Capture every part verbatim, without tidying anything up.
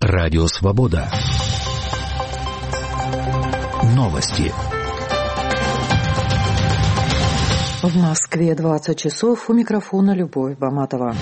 Радио Свобода. Новости. В Москве двадцать часов. У микрофона Любовь Баматова.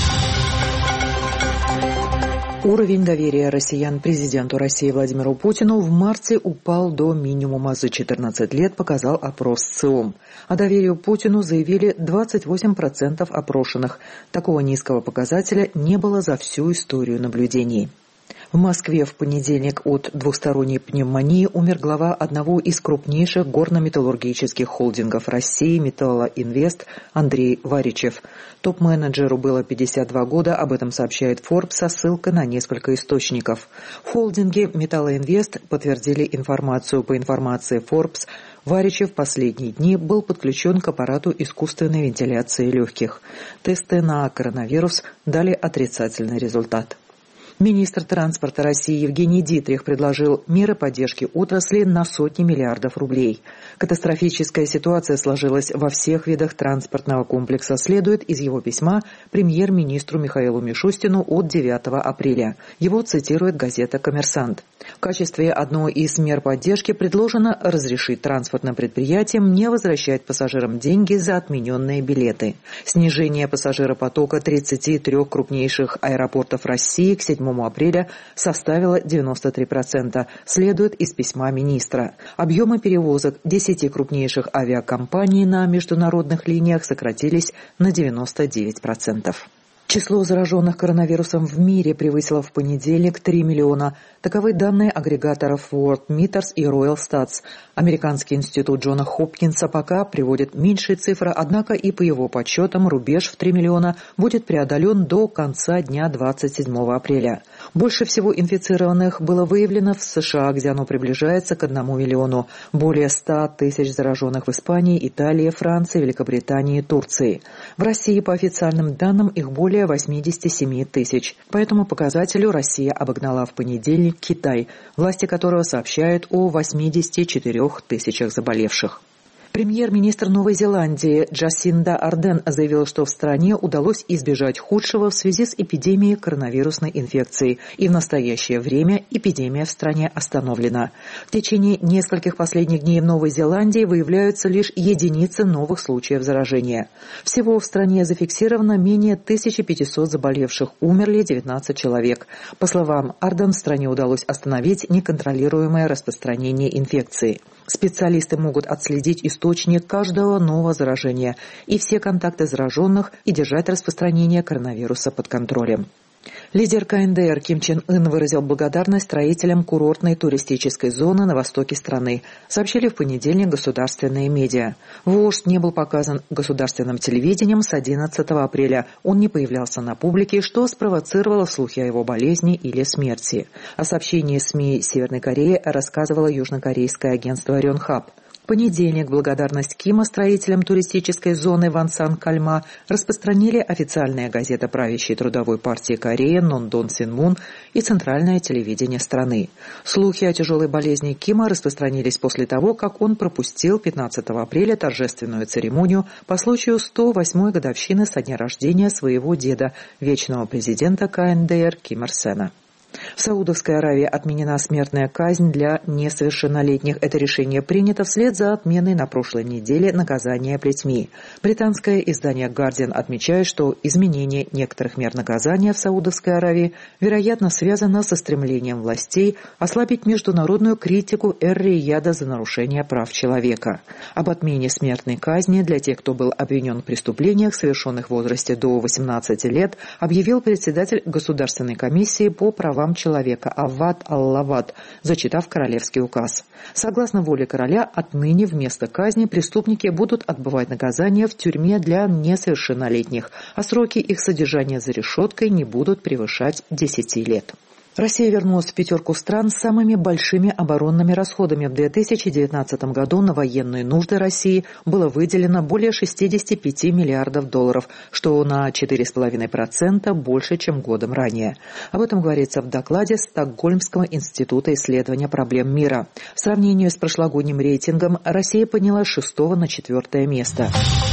Уровень доверия россиян президенту России Владимиру Путину в марте упал до минимума. За четырнадцать лет, показал опрос ЦИОМ. О доверии Путину заявили двадцать восемь процентов опрошенных. Такого низкого показателя не было за всю историю наблюдений. В Москве в понедельник от двусторонней пневмонии умер глава одного из крупнейших горно-металлургических холдингов России «Металлоинвест» Андрей Варичев. Топ-менеджеру было пятьдесят два года, об этом сообщает Forbes со ссылкой на несколько источников. В холдинге «Металлоинвест» подтвердили информацию. По информации Forbes, Варичев в последние дни был подключен к аппарату искусственной вентиляции легких. Тесты на коронавирус дали отрицательный результат. Министр транспорта России Евгений Дитрих предложил меры поддержки отрасли на сотни миллиардов рублей. Катастрофическая ситуация сложилась во всех видах транспортного комплекса, следует из его письма премьер-министру Михаилу Мишустину от девятого апреля. Его цитирует газета «Коммерсант». В качестве одной из мер поддержки предложено разрешить транспортным предприятиям не возвращать пассажирам деньги за отмененные билеты. Снижение пассажиропотока тридцати трёх крупнейших аэропортов России к седьмому апреля составило девяносто три процента, следует из письма министра. Объемы перевозок десяти крупнейших авиакомпаний на международных линиях сократились на девяносто девять процентов. Число зараженных коронавирусом в мире превысило в понедельник три миллиона. Таковы данные агрегаторов Worldmeters и Royal Stats. Американский институт Джона Хопкинса пока приводит меньшие цифры, однако и по его подсчетам рубеж в три миллиона будет преодолен до конца дня двадцать седьмого апреля. Больше всего инфицированных было выявлено в США, где оно приближается к одному миллиону. Более ста тысяч зараженных в Испании, Италии, Франции, Великобритании и Турции. В России, по официальным данным, их более восемьдесят семь тысяч. По этому показателю Россия обогнала в понедельник Китай, власти которого сообщают о восьмидесяти четырёх тысячах заболевших. Премьер-министр Новой Зеландии Джасинда Ардерн заявила, что в стране удалось избежать худшего в связи с эпидемией коронавирусной инфекции, и в настоящее время эпидемия в стране остановлена. В течение нескольких последних дней в Новой Зеландии выявляются лишь единицы новых случаев заражения. Всего в стране зафиксировано менее тысячи пятисот заболевших, умерли девятнадцать человек. По словам Ардерн, в стране удалось остановить неконтролируемое распространение инфекции. Специалисты могут отследить источник каждого нового заражения и все контакты зараженных и держать распространение коронавируса под контролем. Лидер ка эн дэ эр Ким Чен Ын выразил благодарность строителям курортной туристической зоны на востоке страны, сообщили в понедельник государственные медиа. Вождь не был показан государственным телевидением с одиннадцатого апреля. Он не появлялся на публике, что спровоцировало слухи о его болезни или смерти. О сообщении СМИ Северной Кореи рассказывало южнокорейское агентство Рёнхап. В понедельник благодарность Кима строителям туристической зоны Вансан-Кальма распространили официальная газета правящей трудовой партии Кореи Нон-Дон Синмун и центральное телевидение страны. Слухи о тяжелой болезни Кима распространились после того, как он пропустил пятнадцатого апреля торжественную церемонию по случаю сто восьмой годовщины со дня рождения своего деда, вечного президента ка эн дэ эр Ким Ир Сена. В Саудовской Аравии отменена смертная казнь для несовершеннолетних. Это решение принято вслед за отменой на прошлой неделе наказания плетьми. Британское издание «Гардиан» отмечает, что изменение некоторых мер наказания в Саудовской Аравии, вероятно, связано со стремлением властей ослабить международную критику Эр-Рияда за нарушение прав человека. Об отмене смертной казни для тех, кто был обвинен в преступлениях, совершенных в возрасте до восемнадцати лет, объявил председатель Государственной комиссии по правам человека Авад Аллавад, зачитав королевский указ. Согласно воле короля, отныне вместо казни преступники будут отбывать наказание в тюрьме для несовершеннолетних, а сроки их содержания за решеткой не будут превышать десяти лет. Россия вернулась в пятерку стран с самыми большими оборонными расходами. В две тысячи девятнадцатом году на военные нужды России было выделено более шестидесяти пяти миллиардов долларов, что на четыре целых пять десятых процента больше, чем годом ранее. Об этом говорится в докладе Стокгольмского института исследования проблем мира. В сравнении с прошлогодним рейтингом Россия поднялась с шестого на четвертое место.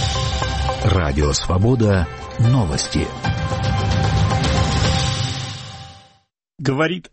Радио Свобода. Новости. Говорит